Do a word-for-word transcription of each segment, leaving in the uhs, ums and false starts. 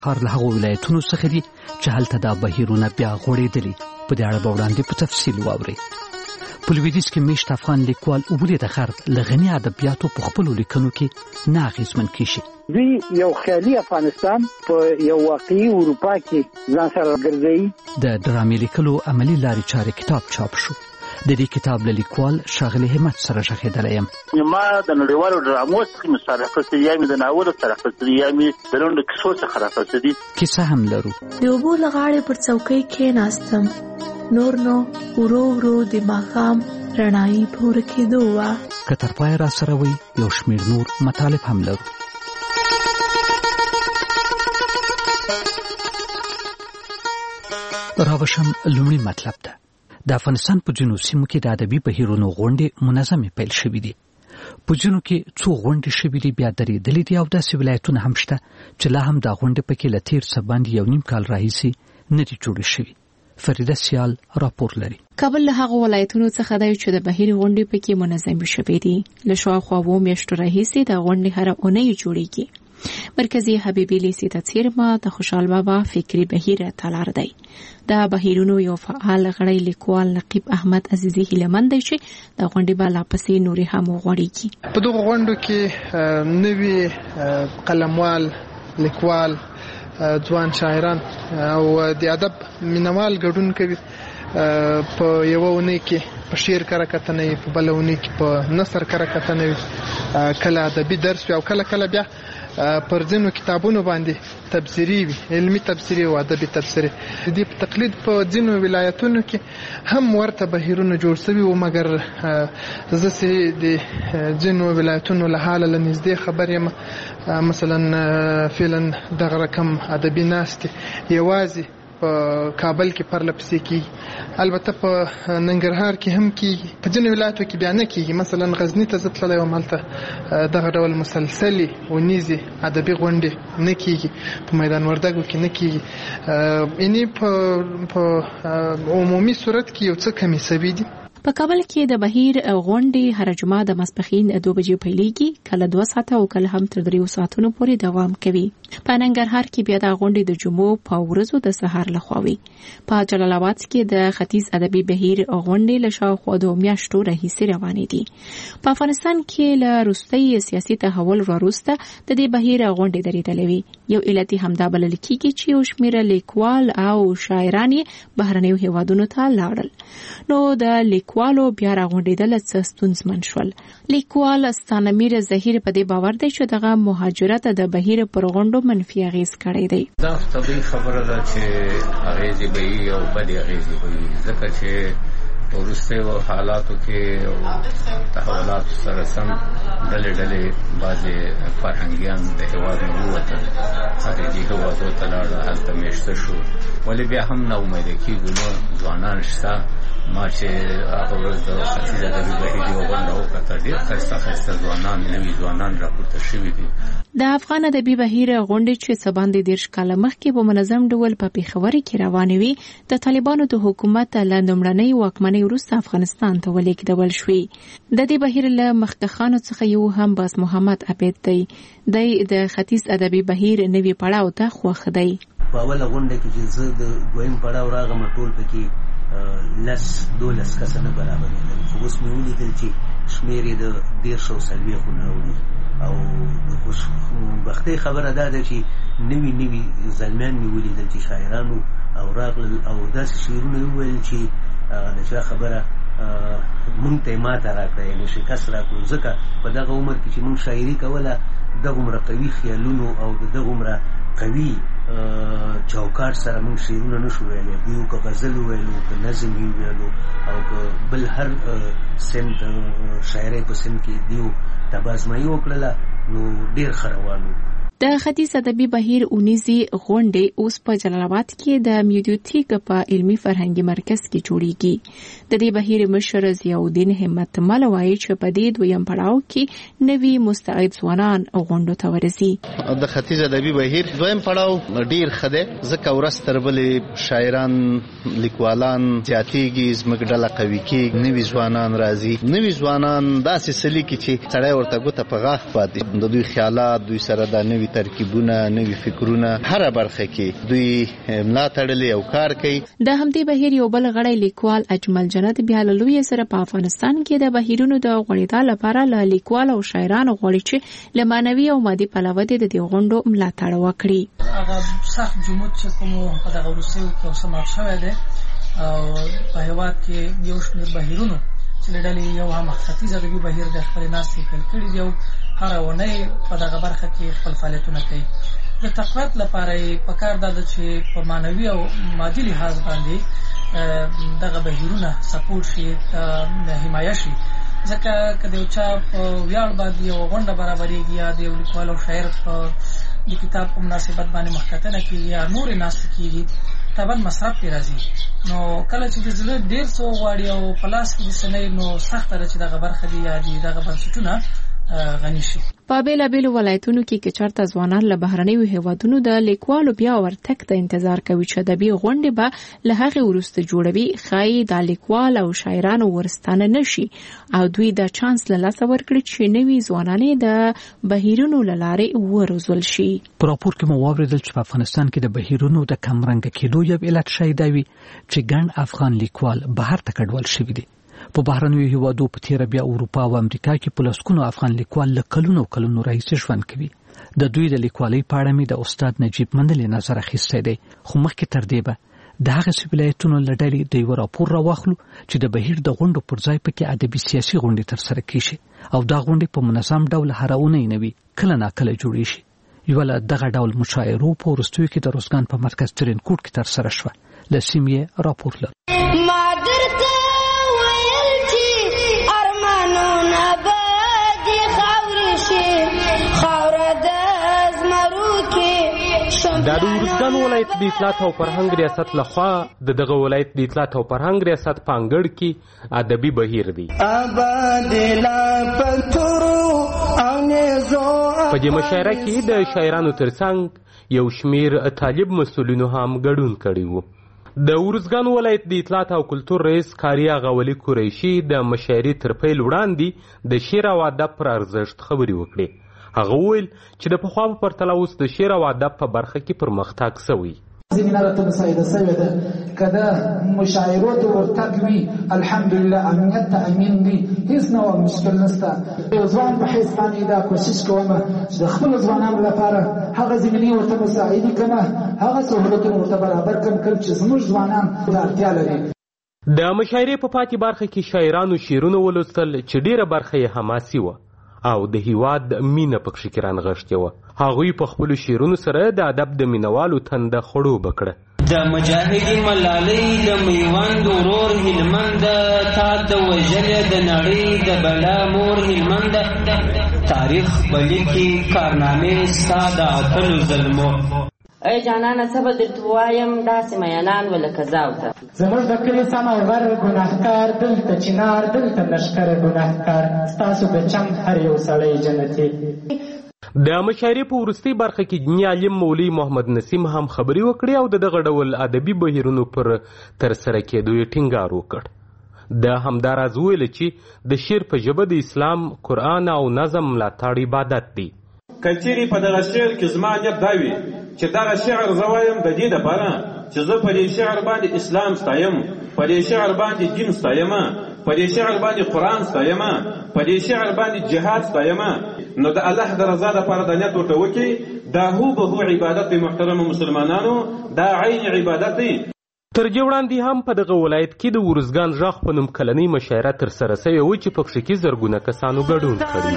کار له هغو ولایتونو څخه دي چې هلته دا بهیرونه بیا غوړېدلي. په دې اړه به وړاندې په تفصیل واورئ. په لویدیځ کې میشت افغان لیکوال اوبولې د خرد له غني ادبیاتو په خپلو لیکنو کې نه اغېزمن کیږي. دوی یو خیالي افغانستان په یو واقعي اروپا کې ځان سره ګرځوي. د ډرامې لیکلو عملي لارې چارې کتاب چاپ شو. د دې کتاب له لیکوال ښاغلي همت سره ژغېدلی یم. ما د نړیوالو ډرامو څخه مې سره اخیستې، یا مې د ناولو سره اخیستې، یا مې د لنډو کیسو څخه رااخیستې. کیسه هم لرو. د اوبو له غاړې پر څوکۍ کېناستم، نور نو ورو ورو د ماښام رڼایي په ورکېدو وه. که تر پایه را سره وي یو شمېر نور مطالب هم لرو. راوشم لومړی مطلب ده. د افغانستان په ځینو سیمو کې د ادبي بهیرونو غونډې منظمې پیل شوې دي. په ځینو کې څو غونډې شوې دي بیا درېدلې دي او داسې ولایتونه هم شته چې لا هم دا غونډې پکې له تېر څه باندې یو نیم کال راهیسې نه دي جوړې شوې. فریده سیال راپور لري. کابل له هغو ولایتونو څخه دی چې د بهیر غونډې پکې منظمې شوې دي. له شاوخوا اوو میاشتو راهیسې د غونډې هره اونۍ جوړېږي. مرکزی حبیبی لیسی ته څیرمه د خوشحال بابا فکری بهیر تلار دی. د بهیرونو یو فعال غړی لیکوال نقیب احمد عزیزی هیلمن دی چې د غونډې بالا پسې نوري هم وغوړیږي. په دغه غونډو کې نوي قلموال، لیکوال، ځوان شاعران او د ادب مینوال ګډون کوي. په یو ونې کې په شعر کره کتنه وي، په بل ونې کې په نثر کره کتنه وي، کله ادبي درس وي او کله کله بیا پر ځینو کتابونو باندې تبصري وي، علمي تبصري او ادبي تبصري. د دې په تقلید په ځینو ولایتونو کې هم ورته بهیرونه جوړ شوي وو، مګر زه چې د ځینو ولایتونو له حاله له نږدې خبر یم، مثلا فعلا دغه رقم ادبي ناستې یوازې په کابل کې پرله پسې کیږي. البته په ننګرهار کې هم کیږي، په ځینو ولایتو کې بیا نه کیږي. مثلا غزني ته زه تللی وم، هلته دغه ډول مسلسلې ونیزې ادبي غونډې نه کیږي، په میدان وردګو کې نه کیږي. یعنې په عمومي صورت کې یو څه کمی سوي دي. په کابل کې د بهیر غونډې هر جمعه د ماسپښین دوه بجې پیلېږي، کله دوه ساعته او کله هم تر دریو ساعتونو پورې دوام کوي. په ننګرهار کې بیا د غونډې د جمعو په ورځو د سهار لخوا وي. په جلال آباد کې د ختیځ ادبي بهیر غونډې له شاوخوا دوه میاشتو راهیسې روانې دي. په افغانستان کې له وروستي سیاسي تحول وروسته د دې بهیر غونډې درېدلې وي. یو علت همدا بلل کېږي چې یو شمېر لیکوال او شاعران بهرنیو هیوادونو ته لاړل. نو د لیکوالو بیا راغونډېدل څه ستونزمن شول. لیکوال ستانمیر ظهیر په دې باور دی چې دغه مهاجرت د بهیر پر غونډو منفي اغېز کړی دی. دا طبیعي خبره ده چې اغېزې به وي او بدې اغېزې به وي، ځکه چې وروستیو حالاتو کې او تحولاتو سره سم ډلې ډلې بعضې فرهنګیان د هېواد نه ووتل، خارجي هېوادو ته لاړل، هلته میشته شو. ولې بیا هم نه امیده کېږو، نو ځوانان شته. ما چې هغه ورځ د ختیځ ادبي بهیر یوه غونډه وکړه، ډېر ښایسته ښایسته ځوانان، نوي ځوانان راپورته شوي دي. د افغان ادبي بهیر غونډې چې څه باندې دېرش کاله مخکې په منظم ډول په پېښور کې روانې وي، د طالبانو د حکومت له لومړنۍ واکمنۍ وروسته افغانستان ته ولېږدول شوې. د دې بهیر له مخکښانو څخه یو هم باز محمد عبید دی. دی د ختیځ ادبي بهیر نوي پړاو ته خوښ دی. په اوله غونډه کې چې زه د دویم پړاو راغلم، ټول پکې لس دولس کسه نه برابرېدل، خو اوس مې ولیدل چې شمېر یې د دېرش او څلوېښتو نه اوړي. او خوشبختۍ خبره دا ده چې نوي نوي زلمیان مې ولیدل چې شاعرانو او راغلل او داسې شعرونه یې وویل چې د چا خبره مونږ ته یې ماته راکړه، یعنې شکست راکړو. ځکه په دغه عمر کې چې مونږ شاعري کوله، دغومره قوي خیالونو او د دغومره قوي چوکاټ سره مونږ شعرونه نشو ویلی. دیو که غزل ویلو، که نظم یې ویلو، او که بل هر سمت شاعرۍ په سمت کې دیو تبازمایي وکړله، نو ډېر ښه روانو. د ختیځ ادبي بهیر اونیزي غونډې اوس په جلال آباد کې د میډیوتیک په علمي فرهنګي مرکز کې جوړیږي. د دې بهیر مشر ضیاءالدین همت مل وایي چې په دې دویم پړاو کې نوي مستعد ځوانان غونډو ته ورځي. د ختیځ ادبي بهیر دویم پړاو ډیر ښه دی، ځکه ورځ تر بلې شاعران، لیکوالان زیاتېږي، زموږ ډله قوي کېږي، نوي ځوانان راځي. نوي ځوانان داسې څه لیکي چې سړی ورته ګوته په غاښ پاتې. د دوی خیالات، دوی سره دا نوي ترکیبونه نوي فکرونه هر برخه کې دوی ملا تړلې او کار کوي. د همدې بهیر یو بل غړی لیکوال اجمل جنت بیا له لوی سره په افغانستان کې د بهیرونو د غوړېدا لپاره له لیکوال او شاعرانو غوړي چې له معنوي او مادي پلوه د دې غونډو ملاتړ وکړي. هغه سخت جمود چې کوم په دغه وروستیو کې اوسمه شوی دی او په هېواد کې یو شمېر بهیرونو چې له ډلې یو هم ختیځ ادبي بهیر د خپلې ناستې پیل کړي دي او هره اونۍ په دغه برخه کې خپل فعالیتونه کوي. د تقویت لپاره یې پکار دا ده چې په معنوي او مادي لحاظ باندې دغه بهیرونه سپورټ شي، حمایه شي، ځکه که د یو چا په ویاړ باندې یو غونډه برابرېږي یا د یو لیکوال او شاعر په د کتاب په مناسبت باندې مخکتنه کېږي یا نورې ناستې کېږي، طبعا مصرف پرې راځي. نو کله چې د زړه ډېر څه وغواړي او په لاس کې د څه نه نو سخته ده چې دغه برخه دي یا دغه بنسټونه غني شي. په بېلابېلو ولایتونو کې که چېرته ځوانان له بهرنیو هېوادونو د لیکوالو بیا ورتګ ته انتظار کوي چې ادبي غونډې به له هغې وروسته جوړوي، ښایي دا لیکوال او شاعرانو ورستانه نه شي او دوی دا چانس له لاسه ورکړي چې نوي ځوانان یې د بهیرونو له لارې وروزل شي. په راپور کې مو واورېدل چې په افغانستان کې د بهیرونو د کمرنګه کېدو یو علت شی دا وي چې ګڼ افغان لیکوال بهر ته کډوال شوي دي. په بهرنیو هیوادو په تیره بیا اروپا او امریکا کې په لسګونو افغان لیکوال له کلونو کلونو راهیسې ژوند کوي. د دوی د لیکوالۍ په اړه مې د استاد نجیب منلې نظر اخیستی دی، خو مخکې تر دې به د هغسې ولایتونو له ډلې د یوه راپور راواخلو چې د بهیر د غونډو پر ځای پکې ادبي سیاسي غونډې ترسره کیږي او دا غونډې په منظم ډول هره اونۍ نه وي، کله ناکله جوړې شي. یوه له دغه ډول مشاعرو په وروستیو کې د روزګان په مرکز ترینکوټ کې ترسره شوه. له سیمې راپور لرو. دا د ورزګان ولایت د اطلاعات او فرهنګ ریاست لخوا د دغه ولایت د اطلاعات او فرهنګ ریاست په انګړ کې ادبي بهیر دی. په دې مشاعره کې د شاعرانو ترڅنګ یو شمیر طالب مسؤلینو هم ګډون کړی وو. د ورزګان ولایت د اطلاعات او کلتور رئیس قاری آغا ولی قریشي د مشاعرې تر پیل وړاندې د شعر او ادب پر ارزښت خبرې وکړې. هغه وویل چې د پخوا په پرتله اوس د شعر او ادب په برخه کې پرمختګ سوی. زمینه راته مساعده سوې ده که د مشاعرو ته ورتګ وي الحمدلله امنیت ته امین وي هېڅ نوع مشکل نشته. یو ځوان په حیث باندې دا کوشش کوم چې د خپلو ځوانانو لپاره هغه زمینې ورته مساعدې کړم، هغه سهولتونه ورته برابر کړم کوم چې زموږ ځوانان د اړتیا لري. د مشاعرې په پاتې برخه کې شاعرانو شعرونه ولوستل چې ډېره برخه یې حماسي وه او د هیواد مینه پکښې کې رانغښتې وه. هغوی په خپلو شعرونو سره د ادب د مینوالو تنده خړوبه کړه. د مجاهدین ملالۍ د میوند ورور هلمند تا د وژلې د نړۍ د بلا مور هلمند تاریخ به لیکي کارنامې ستا د اتلو ظلمو. ای جانانه څه به درته ووایم داسې میینان ولکه زاو ته زموږ د کلي سم او غر ګناهکار دلته چنار دلته لښکر ګناهکار ستاسو د چم هر یو سړی جنتي. د مشاعرې په وروستۍ برخه کې دیني عالم مولوي محمد نسیم هم خبرې وکړې او د دغه ډول ادبي بهیرونو پر ترسره کېدو یې ټینګار وکړ. د همداراز ویل چې د شعر په ژبه د اسلام، قرآن او نظم ملاتړ عبادت دی. کچېرې په دغه شعر کې زما نیت دا وي چې دغه شعر زه وایم د دې دپاره چې زه په دې شعر باندې اسلام ستایم، په دې شعر باندې دین ستایم، په دې شعر باندې قرآن ستایم، په دې شعر باندې جهاد ستایم. نو د الله د رضا دپاره د نیت ورته وکړي دا هو به هو عبادت دی. محترمو مسلمانانو دا عین عبادت دی. تر دې وړاندې هم په دغه ولایت کې د ورزګان غږ په نوم کلنۍ مشاعره ترسره سوې وه چې پکښې کې زرګونه کسانو ګډون کړی.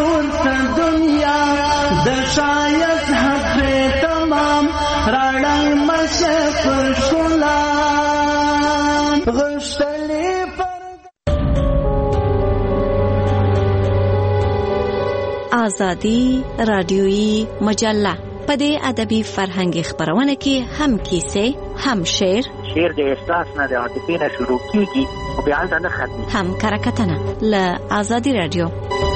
آزادی رادیویی مجله په دې ادبي فرهنګي خپرونه کې هم کیسې، هم شعر، شعر د احساس نه د عاطفې نه شروع کیږي او بیا هلته نه ختمي، هم کرکټنه له آزادي رادیو.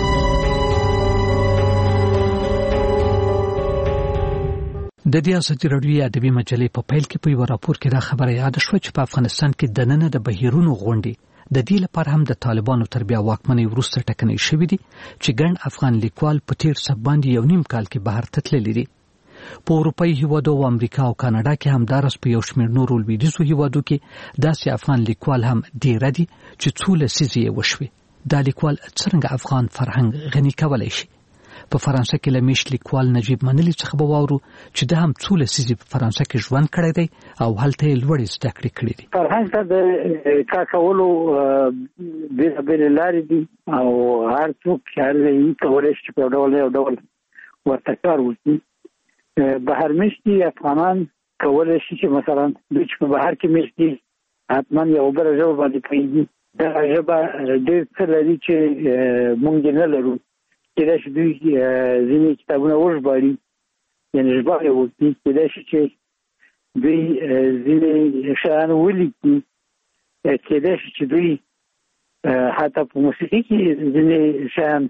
د دې آزادي رادیو ادبي مجلې په پیل کې په یو راپور کې دا خبره یاد شوه چې په افغانستان کې د نن د بهیرونو غونډې د دې لپاره هم د طالبانو تر بیا واکمنۍ وروسته ټکنۍ شوې دي چې ګڼ افغان لیکوال په تیر سب باندې یو نیم کال کې بهر ته تللي دي. په اروپایي هیوادو او امریکا او کاناډا کې هم دارس په یو شمېر نورو لویدیځو هیوادو کې داسې افغان لیکوال هم ډېر دي چې څو لسیزې یې وشوې. دا لیکوال څرنګه افغان فرهنګ غني کولی شي؟ په فرانسه کې له میشت لیکوال نجیب منلي څخه به واورو چې د هم څو لسیزې په فرانسه کې ژوند کړی دی او هلته یې لوړې زده کړې کړې دي. فرهنګ ته د کار کولو بېلابېلې لارې دي او هر څوک چې هر ځای کولی شي چې په ډول یو ډول ورته کار وکړي. بهر میشتي افغانان کولی شي چې مثلا دوی چې په بهر کې میشت دي حتما یو بله ژبه باندې پوهېږي. دغه ژبه ډېر څه لري چې موږ یې نه لرو. کېدای شي دوی ځینې کتابونه وژباړي یعنې ژباړې وکړي. کېدای شي چې دوی ځینې شیان ولیکي. کېدای شي چې دوی حتی په موسیقي کې ځینې شیان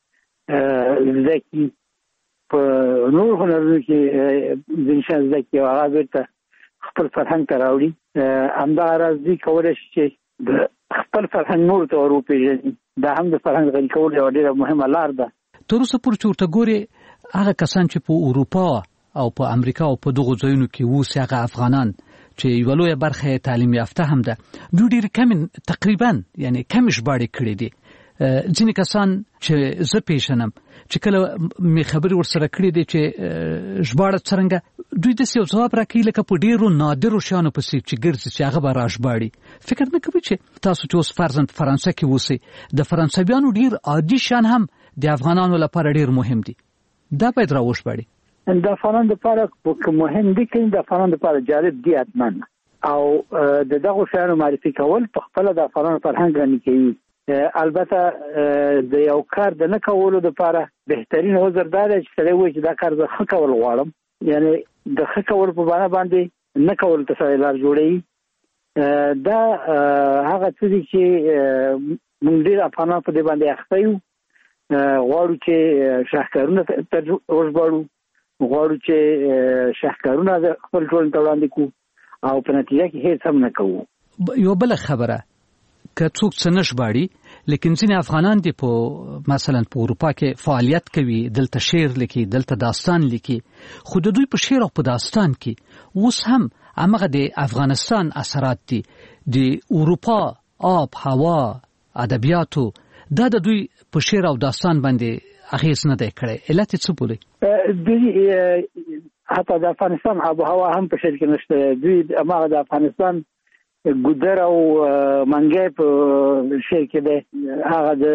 زده کړي. په نور هنرونو کې ځینې شیان زده کړي او هغه بېرته خپل فرهنګ ته راوړي. همدغه راز دوی کولی شي چې د خپل فرهنګ نورو ته ور وپېژني. دا هم د فرهنګ غني کولو یوه ډېره مهمه لار ده. تر اوسه پورې چې ورته ګورې هغه کسان چې په اروپا او په امریکا او په دغو ځایونو کې اوسي هغه افغانان چې یوه لویه برخه یې تعلیم یافته هم ده دوی ډېرې کمې تقریبا یعنې کمې ژباړې کړې دي. ځینې کسان چې زه پیژنم چې کله مې خبرې ورسره کړې دي چې ژباړه څرنګه دوی داسې یو ځواب راکوي لکه په ډېرو نادرو شیانو پسې چې ګرځي چې هغه به راژباړي. فکر نه کوي چې تاسو چې اوس فرضاً فرانسه کې اوسئ د فرانسویانو ډېر عادي شیان هم د افغانانو لپاره ډېر مهم دي. دا باید راوژباړي. د افغانانو لپاره مهم دي که د افغانانو لپاره جالب دي حتما او د دغو شیانو معرفي کول په خپله د افغانانو فرهنګ غني کوي. البته د یو کار د نه کولو لپاره بهترین عذر دا دی چې سړی وایي چې دا کار زه ښه کول غواړم. یعنې د ښه کولو په بڼه باندې نه کولو ته سړی لار جوړوي. دا هغه څه دي چې موږ ډېر افغانان په دې باندې اخته یو. غواړو چې شاهکارونه وژباړو، غواړو چې شاهکارونه خپل ټولنې ته وړاندې کړو او په نتیجه کې هېڅ هم نه کوو. یوه بله خبره که څوک څه نه ژباړي لیکن ځینې افغانان دي په مثلا په اروپا کې فعالیت کوي، دلته شعر لیکي، دلته داستان لیکي، خو د دوی په شعر او په داستان کې اوس هم همغه د افغانستان اثرات دي. د اروپا آب هوا ادبیاتو دا د دوی په شعر او داستان باندې اغیز نه دی کړی. علت یې څه بولئ؟ دوی حتی د افغانستان آب هوا هم په شعر کې نشته. دوی هماغه د افغانستان ګودر او منګی په شعر کې دی، هغه د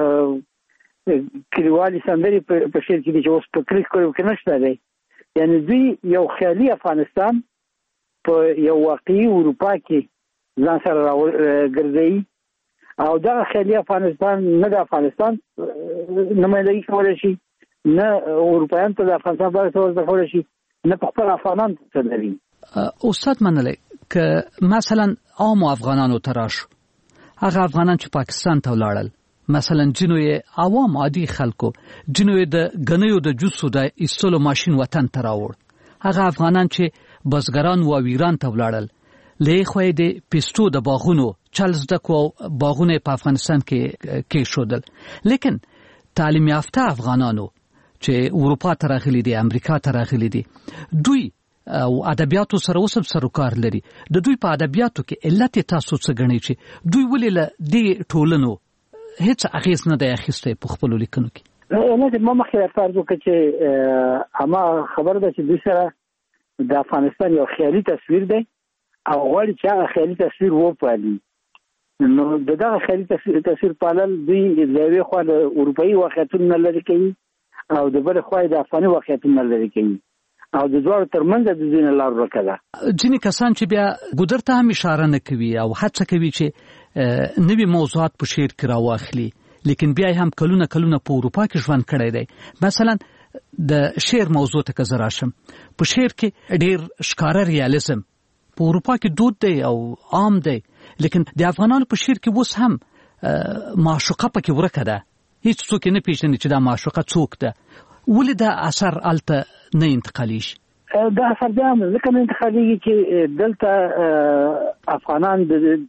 کلیوالي سندرې په شعر کې دي چې اوس په کلیک کلیو کې نشته دی. یعنې دوی یو خیالي افغانستان په یو واقعي اروپا کې ځان سره راګرځوي او دغه خیالي افغانستان نه د افغانستان نمایندګي کولی شي، نه اروپایانو ته د افغانستان په اړه څه ورزده کولی شي، نه په خپل افغانانو څه لري. استاد منلی که مثلا عامو افغانانو ته راشو، هغه افغانان چې پاکستان ته ولاړل، مثلا جنو یې عوام عادي خلکو جنو یې د ګنیو د جوسو د ایستلو ماشین وطن ته راوړ، هغه افغانان چې بزګران و ایران ته ولاړل، له خو د پیستو د باغونو چل زده کو باغونه په افغانستان کې کې شودل. لیکن تعلیم یافته افغانانو چې اروپا ته راغلي دي، امریکا ته راغلي دي، دوی او ادبیاتو سره اوس هم سروکار لري. د دوی په ادبیاتو کې علت تاسو څه ګڼئ چې دوی ولې له دې ټولنو هیڅ اغیز نه دی اخیستی په خپلو لیکنو کې؟ نه ما مخکې درته عرض وکړه چې اما خبره ده چې دوی سره د افغانستان یو خیالي تصویر دی او غواړي چې هغه خیالي تصویر وپالي. نو د دغه خیالي تصویر پالل دوی د یوې خوا د اروپایي واقعیتونو نه لرې کوي او د بلې خوا د افغاني واقعیتونو نه لرې کوي او د دواړو ترمنځ د دوی نه لار ورکه ده. ځینې کسان چې بیا ګودر ته هم اشاره نه کوي او هڅه کوي چې نوي موضوعات په شعر کې راواخلي، لیکن بیا هم کلونه کلونه په اروپا کې ژوند کړی دی. مثلا د شعر موضوع ته که زه راشم، په شعر کې ډېر ښکاره ریالیزم په اروپا کې دود دی او عام دی، لیکن د افغانانو په شعر کې اوس هم معشوقه پکې ورکه ده. هیڅ څوک نه پیژني چې دا معشوقه څوک ده. ولې دا اثر هلته نه انتقالیږي؟ دا اثر بیا هم ځکه نه انتقالیږي چې دلته افغانان د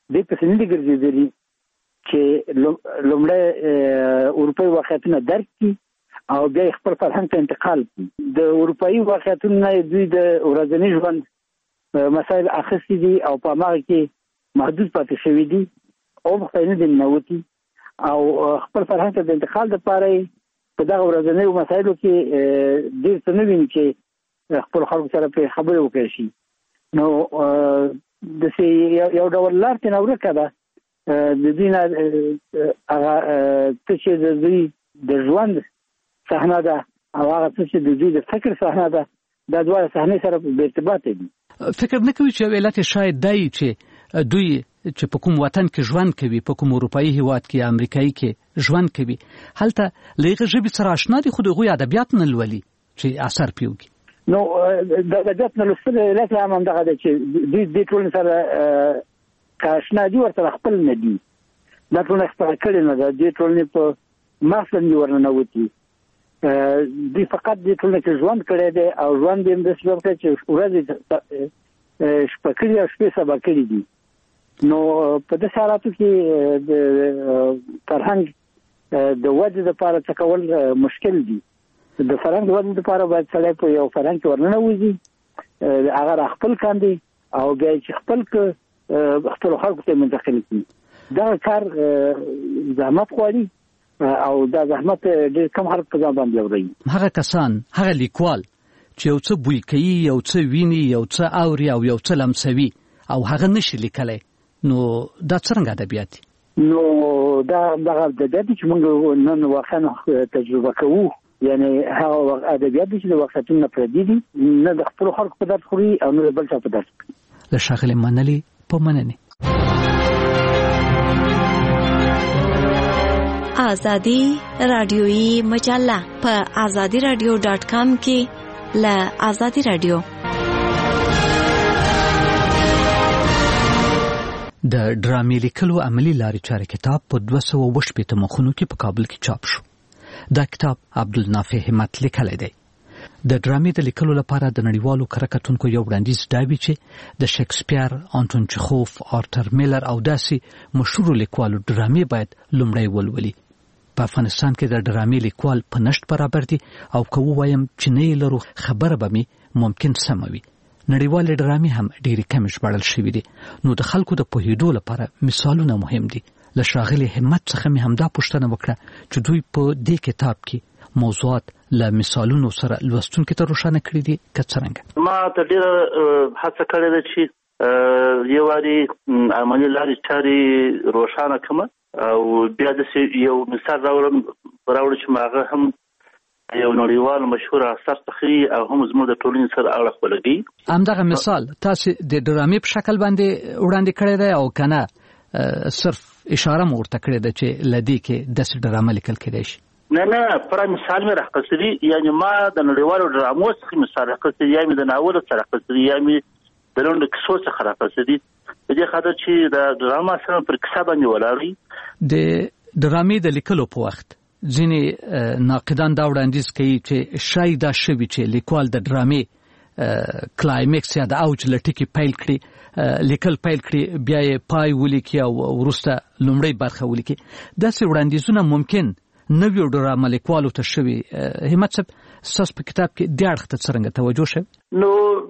دې پسې نه دي ګرځېدلي چې لومړی اروپایي واقعیتونه درک کړي او بیا خپل فرهنګ ته انتقال کړي. د اروپایي واقعیتونو نه دوی د ورځني ژوند مسایل اخیستي دي او په هغه کې محدود پاتې شوي دي او مخته نه دي ننوتي او خپل فرهنګ ته د انتقال دپاره په دغه ورځنیو مسایلو کې ډېر څه نه ویني چې خپل خلکو سره پرې خبرې وکړی شي. نو داسې یو ډول لار ترې نه ورکه ده د دوی نه هغه څه چې د دوی د ژوند صحنه ده او هغه څه چې د دوی د فکر صحنه ده دا دواړه صحنې سره بې ارتباطه دي. فکر نه کوي چې علت شاید دی چې دوی چې په کوم وطن کې ژوند کوي، په کوم اروپایي هیواد کې، امریکایي کې ژوند کوي، هلته له هغې ژبې سره اشنا دي خو د هغوی ادبیات نه لولي چې اثر پرې وکړي. نو د ادبیات نه لوستل علت یې هم همدغه دی چې دوی دې ټولنې سره که اشنا دي ورسره خپل نه دي، دا ټولنه خپله کړې نه ده، دې ټولنې په مغز باندې ورننوتي. دوی فقط دې ټولنه کې ژوند کړی دی او ژوند یې همداسې ژوند کړی چې ورځې شپه کړي او شپې سبا کړي دي. نو په داسې حالاتو کې د فرهنګ د ودې دپاره څه کول مشکل دي. د فرهنګ د ودې دپاره باید سړی په یو فرهنګ کې ورننوځي، هغه را خپل کاندي او بیا چې خپل خپلو خلکو ته منتقل کړي. دغه کار زحمت غواړي او دا زحمت ډېر کم خلک په ځان باندې اوري. هغه کسان، هغه لیکوال چې یو څه بوی کوي، یو څه ویني، یو څه اوري او یو څه لمسوي او هغه نشي لیکلی، نو دا څرنګه ادبیات دي؟ نو دا دغه ادبیات چې موږ نن واقعا تجربه کوو، یعنی هغه ادبیات دي چې د واقعیتونو نه پردي دي، نه د خپلو خلکو په درد خوري او نه د بل چا په درد خوري. له ښاغلې منلې په مننې. آزادی رادیویی مجله په آزادی رادیو ډاټ کام کې له آزادی رادیو. د ډرامې لیکلو عملی لارې چارې کتاب په دوه سوه اووه شپېته مخونو کې په کابل کې چاپ شو. دا کتاب عبدالنافع همت لیکلی دی. د ډرامې د لیکلو لپاره د نړیوالو کره کتونکو یو وړاندیز دا وي چې د شکسپیر، آنټون چخوف، آرتر میلر او داسې مشهورو لیکوالو ډرامې باید لومړی ولولي. په افغانستان کې د ډرامې لیکوال په نشت برابر دي او که ووایم چې نه یې لرو خبره به مې ممکن سمه وي. نړیوالې ډرامې هم ډېرې کمې ژباړل شوي دي، نو د خلکو د پوهېدو لپاره مثالونه مهم دي. له ښاغلي همت څخه مې همدا پوښتنه وکړه چې دوی په دې کتاب کې موضوعات له مثالونو سره لوستونکو ته روښانه کړي دي که څرنګه؟ ما ته ډېره هڅه کړې ده چې یو واري عملي لارې چارې روښانه کړم او بیا داسې یو مثال راوړم راوړم چې هغه هم یو نړیوال مشهور اثر څخه او هم زموږ د ټولنې سره اړه ولګي. همدغه مثال تاسو د ډرامې په شکل باندې وړاندې کړی دی او کنه صرف اشاره مو ورته کړې ده چې لدی کې داسې ډرامه لیکل کېدای شي؟ نه نه پر مثال مې راخصري، یعنی ما د نړیوالو ډرامو څخه مثال راخصري، یا مې د ناول څخه راخصري، یا مې د لنډو کیسو څخه راخصري، په دې خاطر چې د ډراما سره پر کیسه باندې ولاړ وي. د ډرامې د لیکلو په وخت ځینې ناقدان دا وړاندیز کوي چې شاید دا شوي چې لیکوال د ډرامې کلایمکس یا د اوج له ټکي پیل کړي، لیکل پیل کړي، بیا یې پای ولیکي او وروسته لومړۍ برخه ولیکي. داسې وړاندیزونه ممکن نویو ډرامه لیکوالو ته شوي. همت صاحب، ستاسو په کتاب کې دې اړخ ته څرنګه توجه شوې؟ نو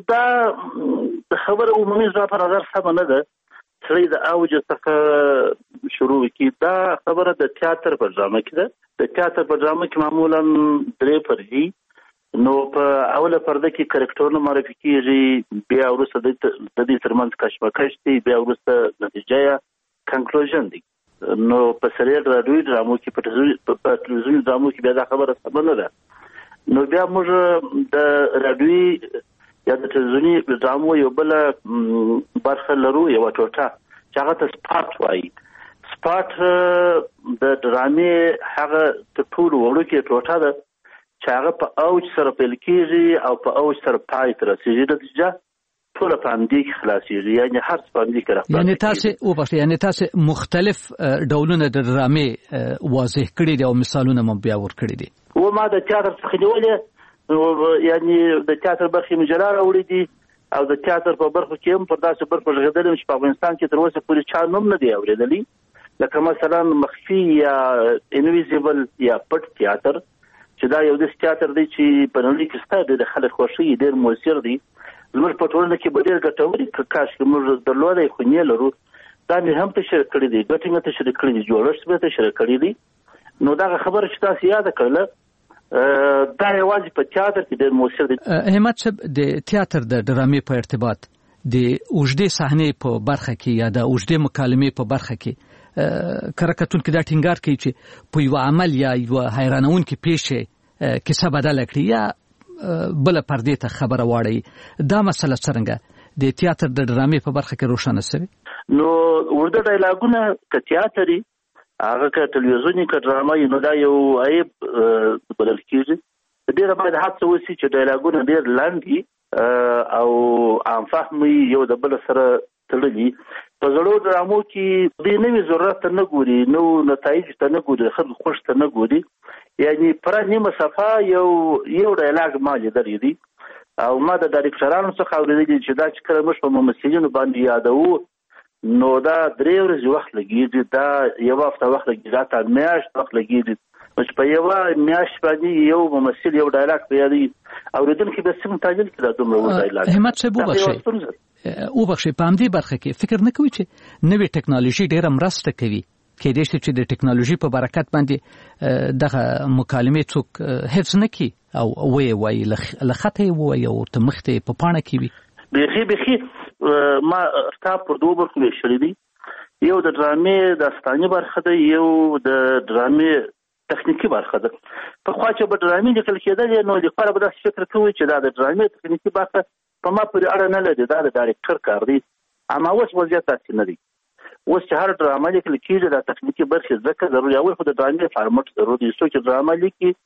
دا د خبره عمومي زما په نظر سمه نه ده. سړی د اوج څخه شروع کړي. دا خبره د تیاتر په ډرامه کې ده. د تیاتر په ډرامه کې معمولا درې پردي، نو په اوله پرده کې کرکټرونه معرفي کېږي، بیا وروسته د دې ترمنځ کشمکش دی، بیا وروسته نتیجه یا کنکلوژن دی. نو په سریال راډیوي ډرامو کې په تلویزیوني ډرامو کې بیا دا خبره سمه نه ده. نو بیا موږ د راډیوي یا د تلویزیوني ډرامو یو بل برخه لرو، یو ټوټه چې هغه ته سپاټ وایي. سپاټ د ډرامې هغه تر ټولو وړوکې ټوټه ده چې هغه په اوج سره پیل کېږي او په اوج سره پای ته رسېږي. نتیجه ټوله په همدې کې خلاصېږي، یعنی هر څه په همدې کې راخلاصېږي. یعنې تاسې وبخښئ، یعنې تاسې مختلف ډولونه د ډرامې واضح کړي دي او مثالونه مو بیا ورکړي دي. و ما د تیاتر څخه نیولې، یعنی د تیاتر برخې مې جلا راوړي دي او د تیاتر په برخه کې هم پر داسې برخه غږېدل چې په افغانستان کې تر اوسه پورې چا نوم نه دی اورېدلی، لکه مثلا مخفي یا انویزیبل یا پټ تیاتر چې دا یو داسې تیاتر دی چې په نړۍ کې ستا ډېر خلک خوښوي، ډېر مؤثر دی. زموږ په ټولنه کې به ډېر ګټور وي که کاش که موږ درلودی خو نه لرو. دا مې هم تشریح کړي دي، ګټې مې تشریح کړي دي، جوړښت مې تشریح کړي دي. نو دغه خبره چې تاسو یاده کړله دا یوازې په تیاتر کې ډېر مؤثر دی. همت صاحب د تیاتر د ډرامې په ارتباط د اوږدې صحنې په برخه کې یا د اوږدې مکالمې په برخه کې کره کتونکي دا ټینګار کوي چې په یو عمل یا یو حیرانونکې پیښې کیسه بدله کړي یا بل پردې ته خبره واړوي. دا مسله څرنګه د تیاتر د ډرامې په برخه کې روښانه شوې؟ نو ورته ډایلاګونه که تیاتري هغه که تلویزیوني که ډرامه نو دا یو عیب بلل کېږي. ډېره باید هڅه وشي چې ډایلاګونه ډېر لنډ وي او عام فهم یو د بل سره تړلي. په زړو ډرامو کې دې نوي ضرورت ته نه ګوري، نو نتایج ته نه ګوري، خلکو خوښ ته نه ګوري. یعنی پوره نیمه صفحه یو یو ډایلاګ ما لیدلی دی او ما د ډایرکټرانو څخه اورېدلي چې دا چې کله موږ په ممثلینو باندې یادوو نو دا درې ورځې وخت لګېږي، دا یو هفته وخت لګېږي، دا تا میاشت وخت لګېږي. نو چې په یوه میاشت باندې یو ممثل یو ډایلاګ په یادوي، اورېدونکي به څنګه تعجیل کړي دا دومره اوږد ډایلاګ. همت صاحب وبخښئ وبخښئ په همدې برخه کې فکر نه کوي چې نوې ټکنالوژي ډېره مرسته کوي؟ کېدای شي چې د ټکنالوژي په برکت باندې دغه مکالمې څوک حفظ نه کړي او ویې وایي له خطه یې ووایي او ورته مخ ته یې په پاڼه کې وي. بیخي بیخي ما کتاب پر دوه برخو ویشلی دی، یو د ډرامې داستاني برخه ده، یو د ډرامې تخنیکي برخه ده. پخوا چې به ډرامې لیکل کېدلې نو لیکوال به داسې فکر کوي چې دا د ډرامې تخنیکي برخه په ما پورې اړه نه لري، دا د ډایرکټر کار دی. اما اوس وضعیت داسې نه دی. اوس چې هر ډرامه لیکل کېږي دا تخنیکي برخې ځکه ضروري، اول خو د ډرامې فارمټ ضروري. څوک چې ډرامه لیکي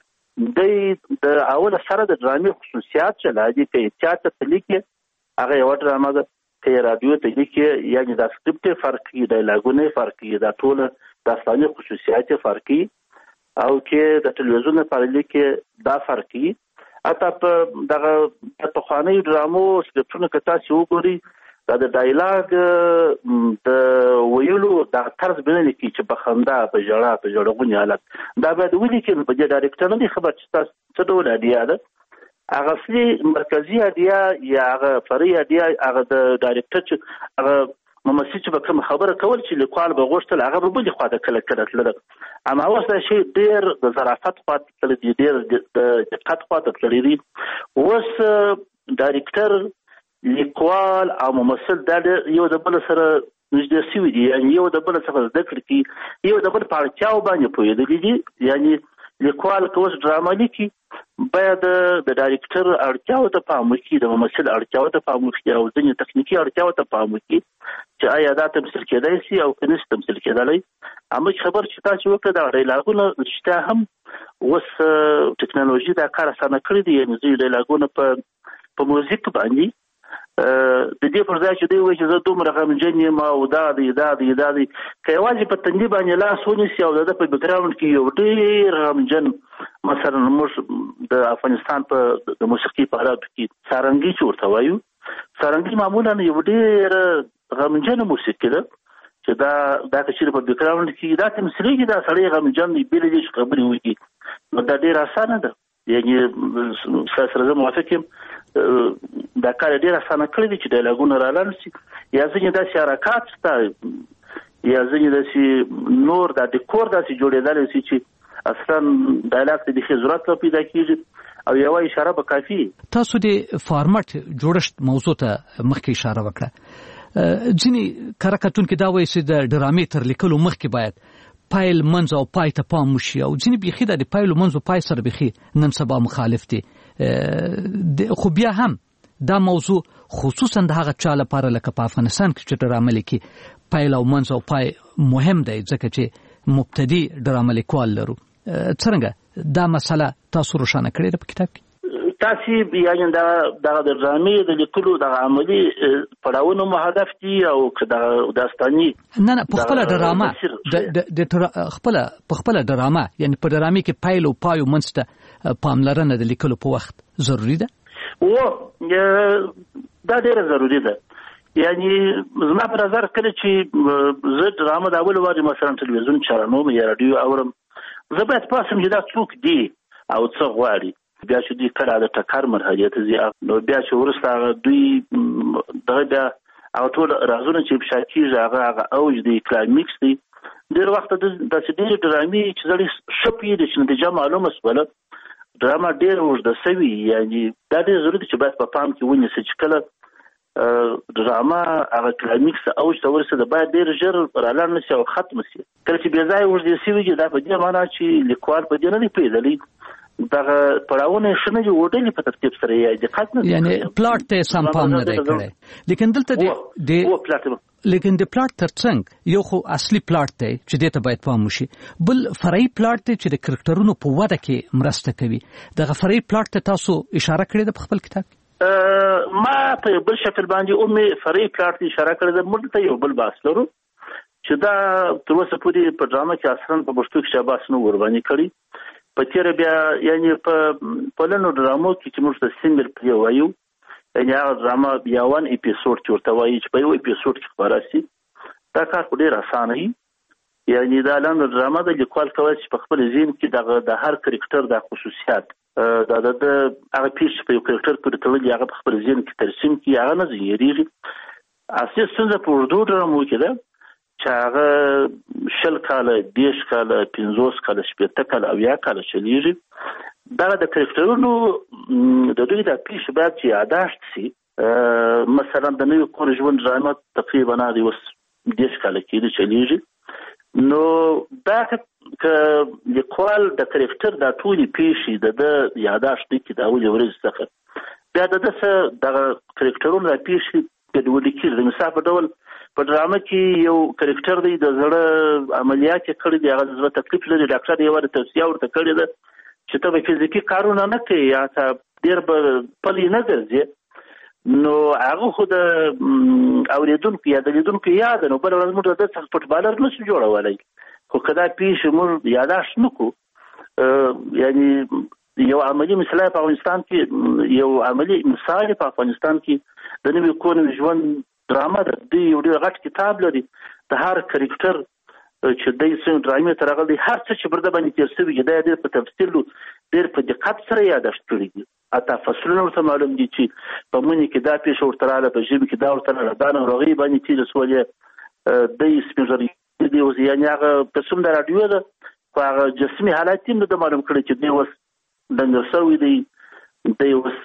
دی د اول سره د ډرامې خصوصیات چې لادي که تیاتر ته لیکي هغه یو ډرامه ده، که رادیو ته لیکي یعنې دا سکرپټ فرق کوي، ډایلاګونه فرق کوي، دا ټول داستاني خصوصیات فرق کوي، او که د تلویزیون لپاره لیکي دا فرق کوي. حتی په دغه پخوانیو ډرامو سکرپټونه که تاسې وګورئ دا د ډایلاګ د ویلو دا طرز به نه لیکي چې په خندا په ژړا په ژړغوني حالت دا باید ولیکي. په دې ډایرکټر نه دی خبر چې تاسو څه ډول اډیا ده، هغه اصلي مرکزي اډیا یا هغه فرعي اډیا هغه د ډایرکټر چې هغه ممثل چې به کوم خبره کول چې لیکوال به غوښتل هغه به بلې خوا ته کله کله تلله. اما اوس دا شی ډېر د ظرافت خوا ته تللی دی، ډېر د دقت خوا ته تللی دی. اوس ډایرکټر لیکوال او ممثل دا یو د بل سره نږدې شوي دي، یعنې یو د بل څخه زده کړې کوي، یو د بل په اړتیاو باندې پوهېدلي دي. یعنې لیکوال که اوس ډرامه لیکي باید د ډایرکټر اړتیاو ته پام وکړي، د ممثل اړتیاو ته پام وکړي او ځینې تخنیکي اړتیاو ته پام وکړي چې آیا دا تمثیل کېدای شي او که نشي تمثیل کېدلی. اما خبر چې تاسو وکړه دا ډایلاګونه رښتیا هم اوس ټکنالوژي دا کار اسانه کړی دی. یعنې ځینې ډایلاګونه په په موزیک باندې د دې پر ځای چې دوی وایي چې زه دومره غمجن یم او دا دی دا دی دا دی که یوازې په تندي باندې لاس ونیسي او د ده په بیکګراوند کې یو ډېر غمجن مثلا موږ د افغانستان په د موسیقي په حالاتو کې سارنګي چې ورته وایو، سارنګي معمولا یو ډېر غمجنه موسیقي ده چې دا دا که چېرې په بیکګراوند کې دا تمثیلېږي دا سړی غمجن دی بې له دې چې خبرې وکړي نو دا ډېره اسانه ده. یعنې ستاسو سره زه موافق یم دا کار ډېر اسانه کړی دی چې ډایلاګونه رالنډ شي، یا ځینې داسې حرکات شته یا ځینې داسې نور دا ډیکور داسې جوړېدلی شي چې اصلا ډایلاګ ته بیخي ضرورت نه پیدا کېږي او یوه اشاره به کافي. تاسو د فارمټ جوړښت موضوع ته مخکې اشاره وکړه. ځینې کره کتونکي دا وایي چې د ډرامې تر لیکلو مخکې باید پایل منځ او پای ته پام وشي او ځینې بیخي د پایل منځ او پای سره بیخي نن سبا مخالف دي. خو بیا هم دا موضوع خصوصا د هغه چا لپاره لکه په افغانستان کې چې ډرامه لیکي پایل او منځ او پای مهم دی ځکه چې مبتدي ډرامه لیکوال لرو. څرنګه دا مسله تاسو روښانه کړې ده په کتاب کې؟ تاسو یعنی دا د ډرامې د لیکلو د عملی پړاوونو مهدف دي او د داستاني نه نه په خپل ډرامه د خپل په خپل ډرامه یعنی په ډرامې کې پایل او پای منځ ته پاملرنه د لیکلو په وخت ضروری ده. او دا ډیره ضروری ده. یعنی زما په نظر کله چې زه ډرامه د اول واري مثلا تلویزیون چارنوم یا رادیو اورم، زه باید پاسم چې دا څوک دی او څه غواړي. بیا چې دوی کله د ټکر مرحلې ته ځي، نو بیا چې وروسته هغه دوی دغه بیا او ټول رازونه چې افشا کېږي هغه هغه اوج دی، کلایمیکس دی. ډېر وخت داسې ډېرې ډرامې چې زړې ښه پوهېږي چې نتیجه معلومه شوله، ډرامه ډېره اوږده سوي. یعنی دا ډېر ضروري چې باید په پام کې ونیسي چې کله ډرامه هغه کلایمیکس اوج ته ورسېده باید ډېر ژر رالاړ نه شي او ختم شي. کله چې بې ځایه اوږدې سوي دي دا په دې معنا چې لیکوال په دې نه دی پوهېدلی، دغه پړاوونه یې ښه نه دي وډلي په ترتیب سره یې دقت نه دی، یعنی پلاټ ته سم پام نه دی کړی. لیکن دلته د لیکن د پلاټ ترڅنګ یو خو اصلي پلاټ دی چې دې ته باید پام وشي، بل فرعي پلاټ دی چې د کرکټرونو په وده کې مرسته کوي. دغه فرعي پلاټ ته تاسو اشاره کړې ده په خپل کتاب؟ ما په بل شکل باندې اومې فرعي پلاټ ته اشاره کړې ده. موږ ته یو بل بحث لرو چې دا تر اوسه پورې په ډرامه کې اصلا په پښتو کې شاباس نه ورباندې کړي. په تېره بیا یعنې په پلنو ډرامو کې چې موږ ته سینګل پلې وایو، یعنې هغه ډرامه بیا ون اپیسوډ چې ورته وایي چې په یو اپیسوډ کې خپاره شي، دا کار خو ډېر اسانه وي. یعنې دا لنډه ډرامه د لیکوال کولی چې په خپل ذهن کې دغه د هر کرکټر د خصوصیات دا د هغه پیښې په یو کرکټر پورې تړلي هغه په خپل ذهن کې ترسیم کړي، هغه نه ځینېږي. اصلي ستونزه په اوږدو ډرامو کې ده چې هغه شل کاله، دېرش کاله، پنځوس کاله، شپېته کاله، اویا کاله چلېږي. دغه د کرکټرونو د دوی دا پیښې باید چې یاداشت شي. مثلا د نوي کور ژوند ډرامه تقریبا د اوس دېرش کاله کېږي چلېږي. نو دا که لیکوال د کرکټر دا ټولې پیښې د ده یاداشت نه کړي د اولې ورځې څخه، بیا د ده څه دغه کرکټرونه دا پیښې ګډوډې کېږي. د مثال په ډول په ډرامه کې یو کرکټر دی د زړه عملیات یې کړی دی، هغه د زړه تکلیف لري، ډاکټر یې یوه توصیه ورته کړې ده چې ته به فزیکي کارونه نه کوي یا ته ډېر به پلی نه ګرځې. نو هغه خو د اورېدونکو یا د لیدونکو یاد نو بله ورځ موږ د ده څخه فوټبالر نه شو جوړولی. خو که دا پیښې موږ یاداشت نه کړو، یعنې یو عملي مثال په افغانستان کې یو عملي مثال په افغانستان کې د نوي کور نوي ژوند ډرامه ده. دوی یو ډېر غټ کتاب لري، د هر کرکټر چې دی څنګه ډرامې ته راغلی هر څه چې پر ده باندې تېر شوي دي دا یې ډېر په تفصیل ډېر په دقت سره یاداشت کړي دي. حتی فصلونه ورته معلوم دي چې په مني کې دا پیښه ورته راغله، په ژمي کې دا ورته راغله، دا ناروغۍ باندې تېرې شولې، دی سپین ږیری دی. یعنې هغه په څوم د راډیو ده خو هغه جسمي حالات یې هم ده معلوم کړی چې دی اوس ډنګر شوی دی، دی اوس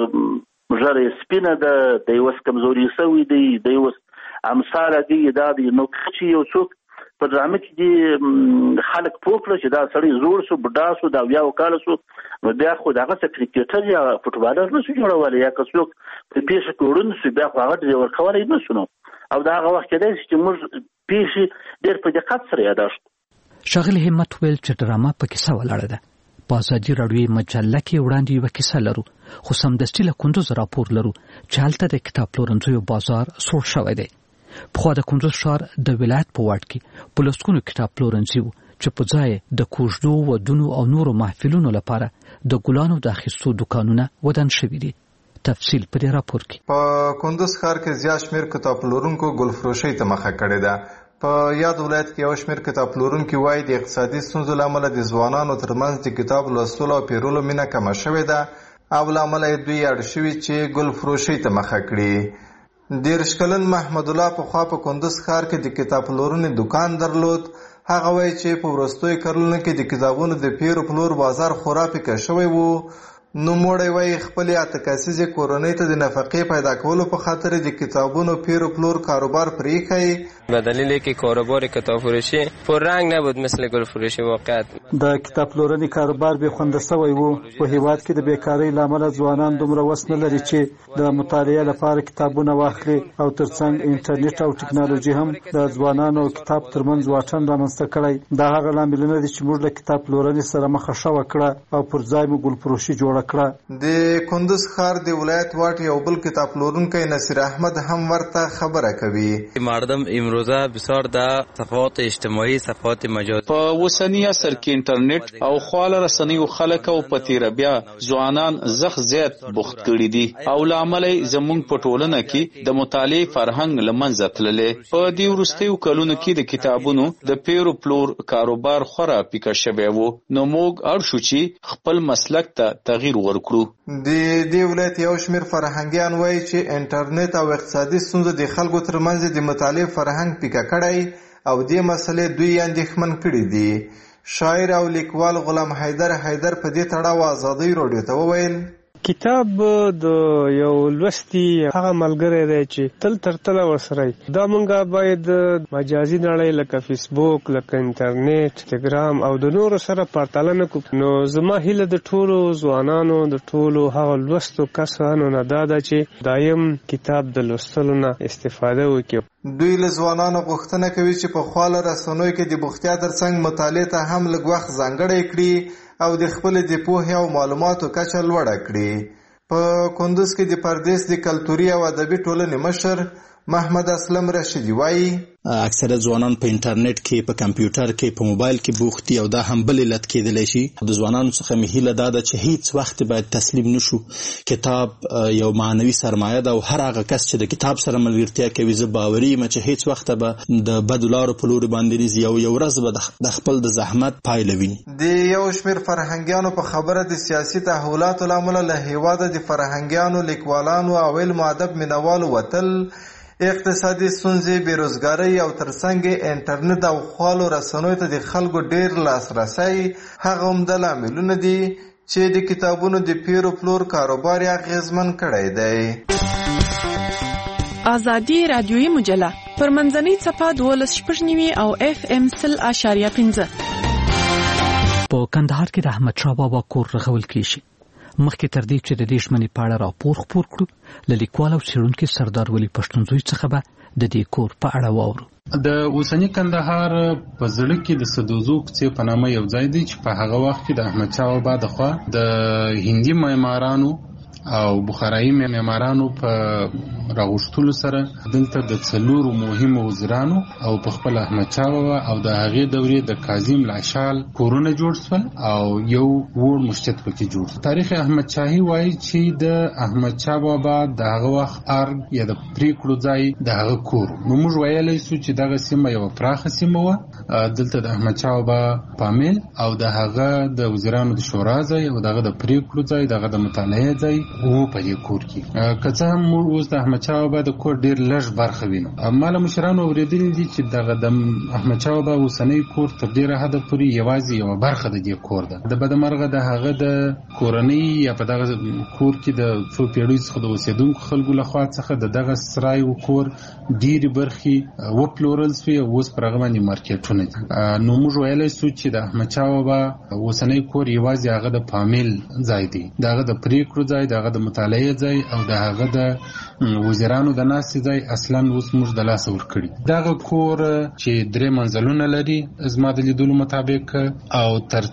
ژره یې سپینه ده، دی اوس کمزوري شوی دی، دی اوس امثاله دی دا دی. نو که چې یو څوک په ډرامه کې دي خلک پوه کړه چې دا سړی زوړ شو، بوډا شو، د اویاو کاله شو، نو بیا خو د هغه څه کرکټر یا فوټبالر نه شو جوړولی، یا که څوک په پیښه کې ړوند شو بیا خو هغه ډېر ورکولی نه شو. نو او د هغه وخت کېدای شي چې موږ پیښې ډېر په دقت سره یاداشت. ښاغلي همت ویل چې ډرامه په کیسه ولاړه ده. په ازادي راډیو مجله کې وړاندې یوه کیسه لرو، خو سمدستي له کندوز راپور لرو چې هلته د کتاب پلورنځیو بازار سوړ شوی دی. پخوا د کندوز ښار د ولایت په واټ کې په لسګونو کتاب پلورنځي وو چې په ځای د کوژدو، ودونو او نورو محفلونو لپاره د ګلانو د اخیستو دوکانونه ودان شوي دي. تفصیل په دې راپور کې. په کندوز ښار کې زیات شمېر کتاب پلورونکو ګلفروشۍ ته مخه کړې ده. په یاد ولایت کې یو شمېر کتاب پلورونکي وایي د اقتصادي ستونزو له امله د ځوانانو ترمنځ د کتاب لوستلو او پیرلو مینه کمه شوې ده او له امله یې دوی اړ شوي چې ګلفروشۍ ته مخه کړي. دېرش کلن محمد الله پخوا په کندوز ښار کې د کتاب پلورنې دکان درلود. هغه وایي چې په وروستیو کلونو کې د کتابونو د پیر و پلور بازار خورا پیکه شوی و. نوموړی وایي خپلې اته کسیزې کورنۍ ته د نفقې پیدا کولو په خاطر د کتابونو پیر و پلور کاروبار پریښی. به دلیل که کاروبار کتاب فروشی پررنگ نبود مثل گل فروشی واقعیت. د کتاب پلورنې کاروبار بې خونده شوی و. په هیواد کې د بیکارۍ له امله ځوانان دومره وس نه لري چې د مطالعې لپاره کتابونه واخلي او ترڅنګ انټرنیټ او ټکنالوژي هم د ځوانانو او کتاب ترمنځ واټن رامنځته کړی. دا هغه لاملونه دي چې موږ له کتاب پلورنې سره مخه ښه وکړه او پر ځای مو ګل فروشي جوړه خبره کړه. د کندوز ښار د ولایت واټ یو بل کتاب پلورونکی نصیر احمد هم ورته خبره کوي. مردم امروزه بسیار در صفحات اجتماعي صفحات مجازي په اوسنی عصر کې انټرنیټ او خواله رسنیو خلک او پتیره بیا ځوانان زخ زیات بوخت کړي دي او لامل زمونږ په ټولنه کې د مطالعې فرهنګ لمنځه تللې. په دې وروستیو کلونو کې د کتابونو د پیرو پلور کاروبار خورا پیکه شوی و، نو موږ اړ شو چې خپل مسلک ته تغییر ورکړو. د دې ولایت یو شمېر فرهنګیان وایي چې انټرنیټ او اقتصادي ستونزو د خلکو ترمنځ د مطالعې فرهنګ پیکه کړی او دې مسلې دوی اندېښمن کړي دي. شاعر او لیکوال غلام حیدر حیدر په دې تړاو ازادۍ راډیو ته وویل: کتاب د یو لوستي هغه ملګری دی چې تل تر تله ورسره دا مونږه باید مجازي نړۍ لکه فیسبوک، لکه انټرنیټ، ټلګرام او د نورو سره پرتله نه کړو. نو زما هیله د ټولو ځوانانو د ټولو هغه لوستو کسانو نه دا ده چې دایم کتاب د لوستلو نه استفاده وکړي. دوی له ځوانانو غوښتنه کوي چې په خواله رسنیو کې د بوختیا ترڅنګ مطالعې ته هم لږ وخت ځانګړی کړي او د خپل د پوهې او معلوماتو کچه لوړه کړي. په کندوز کې د پردیس د کلتوري او ادبي ټولنې مشر محمد اسلم رشیدي وایي: اکثره ځوانان په انټرنیټ کې، په کمپیوټر کې، په موبایل کې بوخت دي او دا هم بل علت کېدلی شي. د ځوانانو څخه مې هیله دا ده چې هیڅ وخت باید تسلیم نشو. کتاب یو معنوي سرمایه ده او هر هغه کس چې د کتاب سره ملګرتیا کوي زه باوري یم چې هیڅ وخت به د بدو لارو په لوري باندې نه ځي او یو ورځ به د خپل د زحمت پایله ویني. د یو شمېر فرهنګیانو په خبره د سیاسي تحولاتو له امله له هېواده د فرهنګیانو، لیکوالانو او علم و ادب مینوالو وتل، اقتصادي ستونزې، بیروزګارۍ او ترڅنګ انټرنیټ او خواله رسنیو ته د خلکو ډیر لاسرسی هغه عمده لاملونه دي چې د کتابونو د پیرو پلور کاروبار یې اغیزمن کړی دی. ازادي رادیویي مجله پر منځنۍ څپه دولس شپږ نوي او اف ام سل اشاریه پنځه. په کندهار کې د احمد شاه بابا کور رغول کیږي. مخکې تر دې چې د دې ژمنې په اړه راپور خپور کړو، له لیکوال او څېړونکي سردار ولی پښتونزوی څخه به د دې کور په اړه واورو. د اوسنی کندهار په زړه کې د سدوزو کوڅې په نامه یو ځای دی چې په هغه وخت کې د احمد شاه بابا د خوا د هندي معمارانو او بخارایي معمارانو په راغوښتلو سره دلته د څلورو مهمو وزیرانو او په خپل احمد شاه بابا او د هغې دورې د کاظم لاشال کورونه جوړ شول او یو وړ مسجد پکې جوړ شو. تاریخ احمد شاهي وایي چې د احمد شاه بابا د هغه وخت ارګ یا د پریکړو ځای د هغه کور. نو موږ ویلی سو چې دغه سیمه یوه پراخه سیمه وه. دلته د احمد شاه بابا پامیل او د هغه د وزیرانو د شورا ځای او دغه د پریکړو ځای، دغه د مطالعې ځای وو په دې کور کې. که څه هم موږ اوس د احمد شاه بابا د کور ډېر لږ برخه وینو. ما له مشرانو اورېدلي دي چې دغه د احمد شاه بابا اوسنی کور تر ډېره حده پورې یوازې یوه برخه د دې کور ده. د بدمرغه د هغه د کورنۍ یا په دغه کور کې د څو پیړیو څخه د اوسېدونکو خلکو لخوا څخه د دغه سرای و کور ډېرې برخې وپلورل سوې او اوس پر هغه باندې مارکېټونه دي. نو موږ ویلی سو چې د احمد شاه بابا اوسنی کور یوازې هغه د پامیل ځای دی، د هغه د پریکړو ځای، د هغه د مطالعې ځای او د هغه د وزیرانو د ناستې ځای اصلا اوس موږ د لاسه ورکړي. دغه کور چې درې منزلونه لري زما د لیدلو مطابق او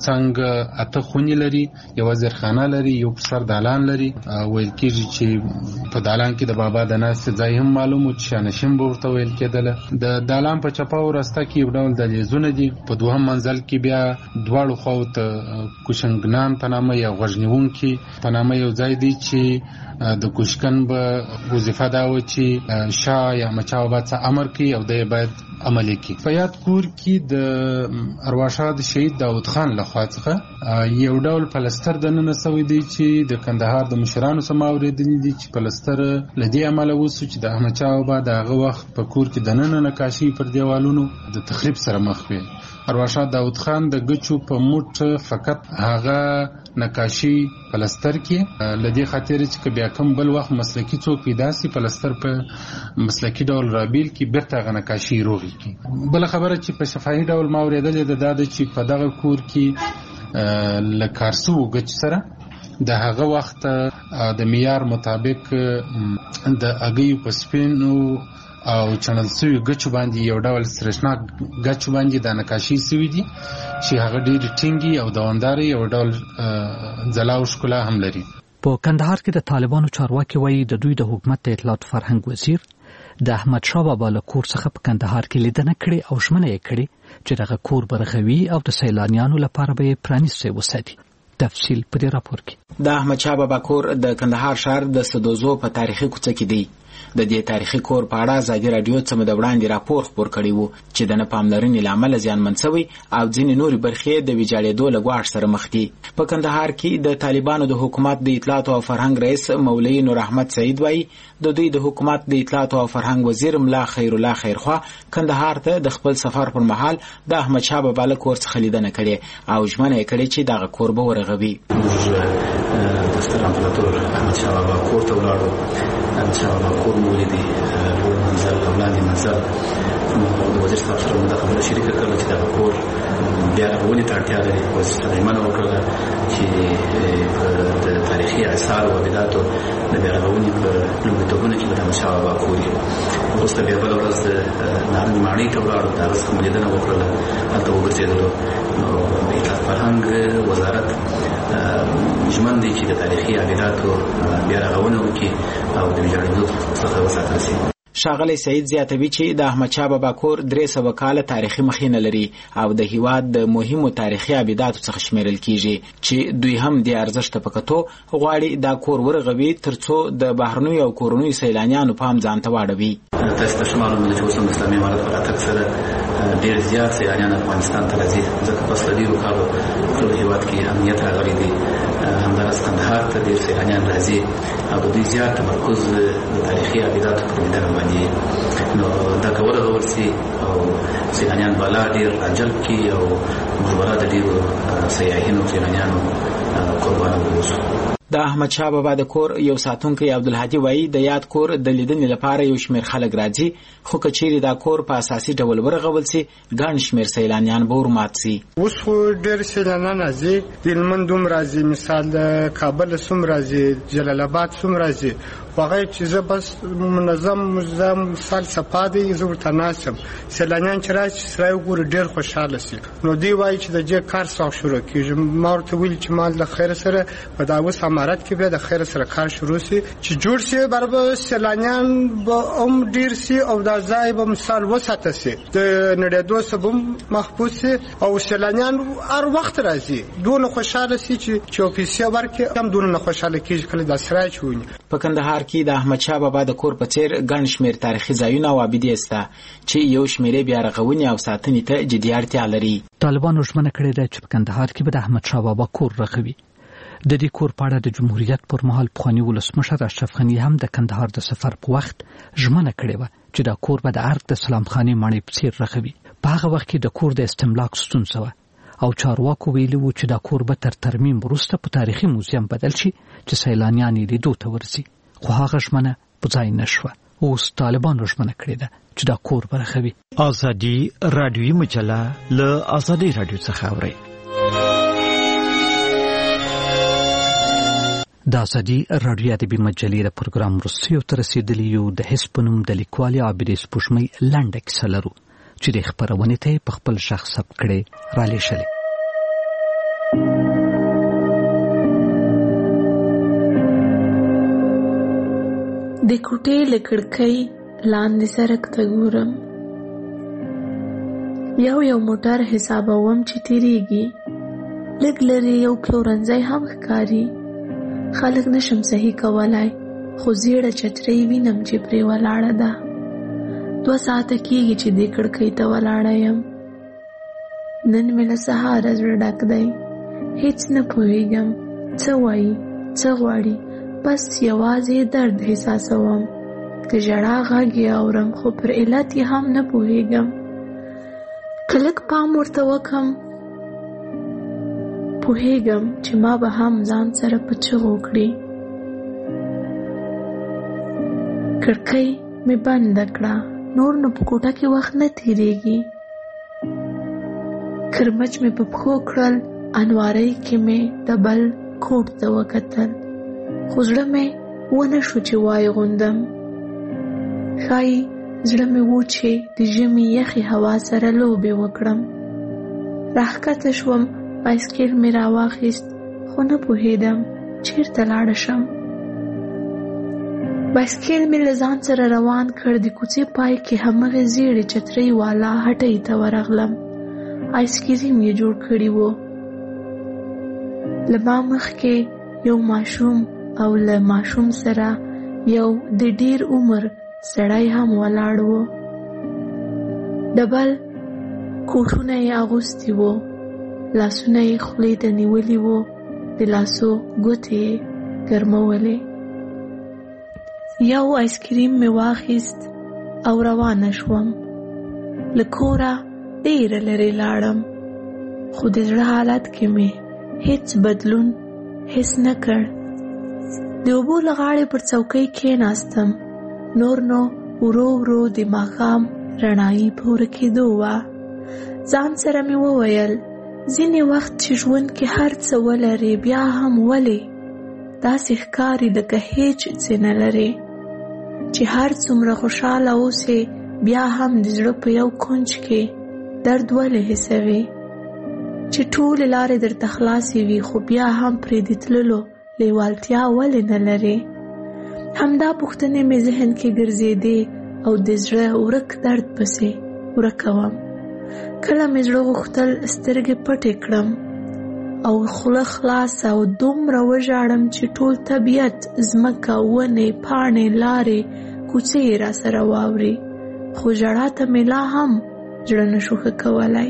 ترڅنګ اته خونې لري، یوه زیرخانه لري، یو پر سر دالان لري. ویل کېږي چې په دالان کې د بابا د ناستې ځای هم معلوم و چې شانشین به ورته ویل کېدله. د دالان په چپه او راسته کې یو ډول دهلیزونه دي. په دوهم منزل کې بیا دواړو خواو ته کوشنګنان په نامه یا غوږ نیونکي په نامه یو ځای دی چې د کوشکن به وظیفه دا و چې شاه یا احمد شاه بابا څه امر کوي او دی باید عملي کړي. په یاد کور کې د ارواښاد د شهید داود خان لخوا څخه یو ډول پلستر دننه سوی دی چې د کندهار د مشرانو څخه ما اورېدلي دي چې پلستر له دې امله وسو چې د احمد شاه بابا د هغه وخت په کور کې دننه نقاشي پر دیوالونو د تخریب سره مخ وي. ارواښاد داود خان د ګچو په موټ فقط هغه نقاشي پلستر کې لدې خاطر چې بیا کوم بل وخت مسلکی څوک پیدا سي پلستر په مسلکی ډول رابیل کې بیرته غ نقاشي روغي کی. بل خبره چې په شفاهي ډول ما اوریدلې ده دا چې په دغه کور کې لکارسو ګچ سره د هغه وخت د معیار مطابق د اګیو په سپینو او چنل سوی ګچو باندې یو ډول سرشناک ګچو باندې د نقاشي سوی دي چې هغه ډېر ټینګي او دوامداري او ډول ځلا او ښکلا هم لري. په کندهار کې د طالبانو چارواکي وایي د دوی د حکومت د اطلاعات فرهنګ وزیر د احمد شاه بابا له کور څخه په کندهار کې لیدنه کړې او ژمنه یې کړې چې دغه کور برغوي او د سیلانیانو لپاره به یې پرانیستی وساتي. تفصیل په دې راپور کې. د احمد شاه بابا کور د کندهار ښار د سدوزو په تاریخي کوڅه کې دی. د دې تاریخي کور په اړه ازادي راډیو څه مده وړاندې راپور خپور کړی وو چې د نه پاملرنې له امله زیانمن شوی او ځینې نورې برخې د ویجاړېدو له ګواښ سره مخ دي. په کندهار کې د طالبانو د حکومت د اطلاعات او فرهنګ رئیس مولوي نور احمد سعید وایي د دوی د حکومت د اطلاعات او فرهنګ وزیر ملا خیر الله خیرخوا کندهار ته د خپل سفر پر مهال د احمد شاه بابا له کور څخه لیدنه کړې او ژمنه یې کړې چې دغه کور به ورغوي. د ستر امپراتور احمد شاه بابا کور ته ولاړو. احمد شاه بابا کور مو ولیدی، لوړ منزل او لاندې منزل. د وزیر صاحب سره مو دا خبره شریکه کړله چې دغه کور بیا رغونې ته اړتیا لري. وزیر صاحب یې منع وکړله چې د تاریخي اثار او ابداتو د بیا رغونې په لومړیتوبونو کې به د احمد شاه بابا کور وي. وروسته بیا بله ورځ د نارنج ماڼۍ ته ولاړو، د هغه څخه مو لیدنه وکړله، هلته وګرځېدلو. د اطلاعات فرهنګ وزارت ژمن دی چې د تاریخي ابداتو بیا رغونه وکړي او د ویجاړېدو څخه وساتل شي. ښاغلی سعید زیاتوي چې د احمد شاه بابا کور درې سوه کاله تاریخي مخینه لري او د هیواد د مهمو تاریخي ابداتو څخه شمیرل کیږي چې دوی هم د ارزښت په کتو غواړي دا کور ورغوي ترڅو د بهرنیو او کورنیو سیلانیانو پام ځان ته واړوي. تاسو ته ښه معلومه ده چې اوس هم اسلامي امارت په راتګ سره ډېر زیات سیلانیان افغانستان ته راځي، ځکه پس له ډېرو کالو ټول هیواد کې امنیت راغلی دی. همداراز کندهار ته ډېر سیلانیان راځي او د دوی زیات تمرکز د تاریخي ابداتو پر لیدنه باندې. نو دا که ورغول سي او سیلانیان بالا ډېر راجلب کړي او موږ به د ډېرو سیاحینو سیلانیانو قربانه واوسو. د احمد شاه بابا د کور یو ساتونکی عبدالهادي وایي د یاد کور د لیدنې لپاره یو شمېر خلک راځي، خو که چیرې دا کور په اساسي ډول ورغول سي ګڼ شمېر سیلانیان به ورمات سي. اوس خو ډېر سیلانیان راځي، د هلمند هم راځي، مثال د کابل هم راځي، جلال آباد هم راځي. هغه چې زه بس منظم منظم مثال صفا دی زه ورته ناست یم. سیلانیان چې راشي سړی وګوري ډېر خوشحاله سي. نو دوی وایي چې د دې کار څنګه شروع کېږي. ما ورته ویلي چې ما له خیره سره په دا اوس امارت کې بیا د خیره سره کار شروع سي چې جوړ سي، برابر سیلانیان به هم ډېر سي او دا ځای به مثال وساته سي، د نړېدو سبب محفوظ سي او سیلانیان هر وخت راځي. دونه خوشحاله سي چې چې پیسې ورکړي هم دونه نه خوشحاله کېږي کله دا سړی چې ویني. په کندهار کې د احمد شاه بابا د کور په څیر ګڼ شمېر تاریخي ځایونه او ابدې شته چې یو شمېر بیا رغونې او ساتنې ته جدي اړتیا لري. طالبانو ژمنه کړې ده چې په کندهار کې به د احمد شاه بابا کور رغوي. د دې کور په اړه د جمهوریت پر مهال پخواني ولسمشر اشرف غني هم د کندهار د سفر په وخت ژمنه کړې وه چې دا کور به د ارګ د سلام خانې ماڼۍ په څیر رغوي. په هغه وخت کې د کور د استملاک ستونزه وه او چارواکو ویلي وو چې دا کور به تر ترمیم وروسته په تاریخي موزیم بدل شي چې سیلانیان یې لیدو ته ورځي، خو هغه ژمنه په ځای نه شوه. اوس طالبانو ژمنه کړې ده چې دا کور به رغوي. ازادي راډیویي مجله له ازادي راډیو څخه اورئ. د ازادي راډیو ادبي مجلې د پروګرام وروستیو ته رسېدلي یو. د حس په نوم د لیکوالې عابدې سپوږمۍ لنډه کیسه لرو چې د خپرونې ته په خپل شخص ثبت کړې رالیږلې. د کوټې له کړکۍ لاندې سړک ته ګورم، یو یو موټر حسابوم چې تیریږي، لږ لرې یو پلورنځی هم ښکاري. خلک نشم صحیح کولای، خو زیړه چترۍ وینم چې پرې ولاړه ده. دوه ساعته کېږي چې دې کړکۍ ته ولاړه یم. نن مې له سهاره زړه ډک دی، هېڅ نه پوهېږم څه وایي څه غواړي، بس یوازې درد احساسوم. د ژړا غږ یې اورم خو پر علت یې هم نه پوهېږم. که لږ پام ورته وکړم پوهېږم چې ما به هم ځان سره په چغو کړي. کړکۍ مې بنده کړه، نور نو په کوټه کې وخت نه تېرېږي. کرمچ مې په پښو کړل، انوارۍ کې مې د بل کوټ ته وکتل، خو زړه مې ونه شو چې وای غوندم. ښایي زړه مې و چې د ژمي یخې هوا سره لوبې وکړم. راښکته شوم، بایسکل مې راواخیست، خو نه پوهېدم چېرته لاړه شم. بایسکل مې له ځان سره روان کړ. د کوڅې پای کې همغې زیړې چترۍ والا هټۍ ته ورغلم. آیسکریم یې جوړ کړي وو. له ما مخکې یو ماشوم او له ماشوم سره یو د ډیر عمر سړی هم ولاړ وو. ډبل کوټونه یې اغوستي وو، لاسونه یې خولې ته نیولي وو، د لاسو ګوتې یې ګرمولې. یو آیسکریم مې واخیست او روانه شوم. له کوره ډېره لرې لاړم، خو د زړه حالت کې مې هیڅ بدلون حس نه کړ. د اوبو له غاړې پر څوکۍ کېناستم. نور نو ورو ورو د ماښام رڼایي په ورکېدو وه. ځان سره مې وویل ځینې وخت چې ژوند کې هر څه ولرې بیا هم ولې داسې ښکاري لکه هیڅ څه نه لرې، چې هر څومره خوشحاله اوسې بیا هم د زړه په یو کونج کې درد ولې حسوي، چې ټولې لارې درته خلاصې وي خو بیا هم پرې د تللو لیوالتیا ولې نه لرې. همدا پوښتنې مې ذهن کې ګرځېدې او د زړه ورک درد پسې ورکوم. کله مې زړه غوښتل سترګې پټې کړم او خوله خلاصه او دومره وژاړم چې ټول طبیعت، ځمکه، ونې، پاڼې، لارې، کوڅې یې را سره واوري، خو ژړا ته مې لا هم زړه نشو ښه کولی.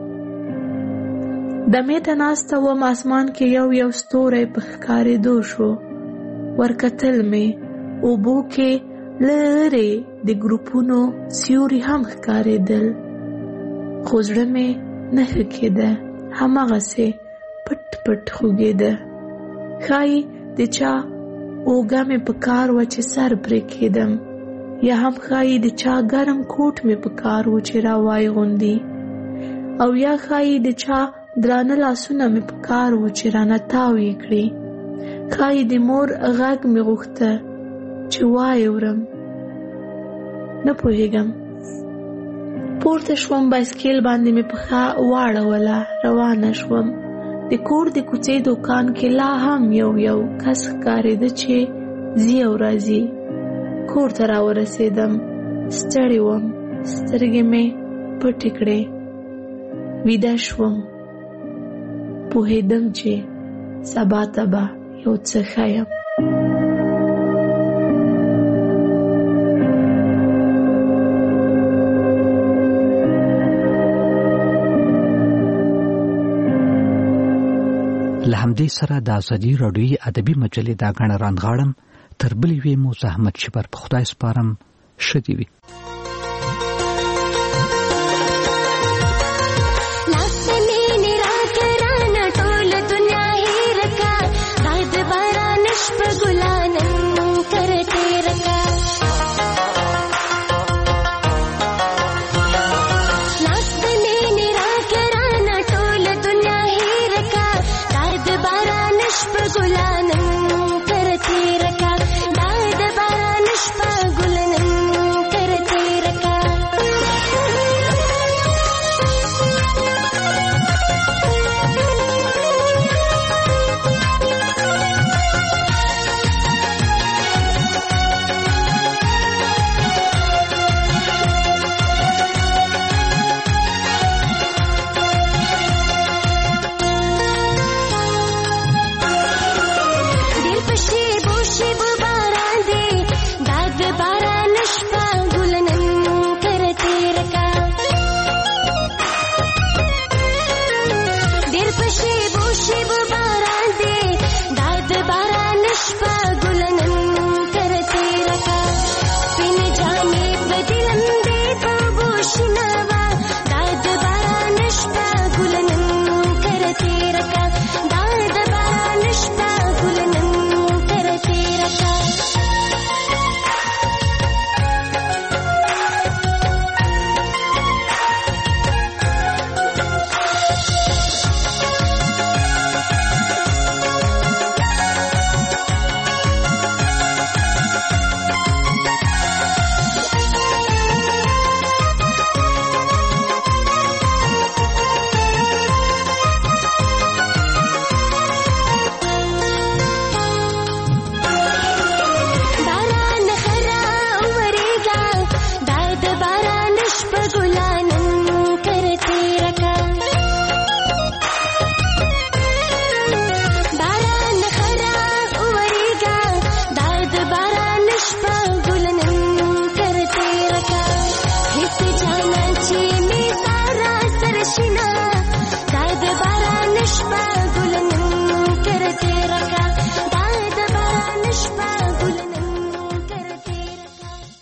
دمې ته ناسته وم، اسمان کې یو یو ستوری په ښکارېدو شو. ورکتل مې، اوبو کې لرې د ګروپونو سیوري هم ښکارېدل، خو زړه مې نه ښه کېده، هماغسې پټ پټ خوږېده. ښایي د چا اوږه مې په کار وه چې سر پرې کېدم، یا هم ښایي د چا ګرم کوټ مې په کار و چې را وای غوندي، او یا ښایي د چا درانه لاسونه مې په کار و چې رانه تاو یې کړي. ښایي د مور غږ مې غوښته چې وای ورم، نه پوهېږم. پورته شوم، بایسکل باندې مې پښه واړوله، روانه شوم. د کور د کوڅې دوکان کې لا هم یو یو کس ښکارېده چې ځي او راځي. کور ته راورسېدم، ستړې وم، سترګې مې پټې کړې، ویده شوم. پوهېدم چې سبا ته به یو څه ښیم. له همدې سره د ازادي راډیوي ادبي مجلې دا غڼه راندغاړم، تر بلې وې مو زحمت شي پر خدای سپارم. ښه دې وي.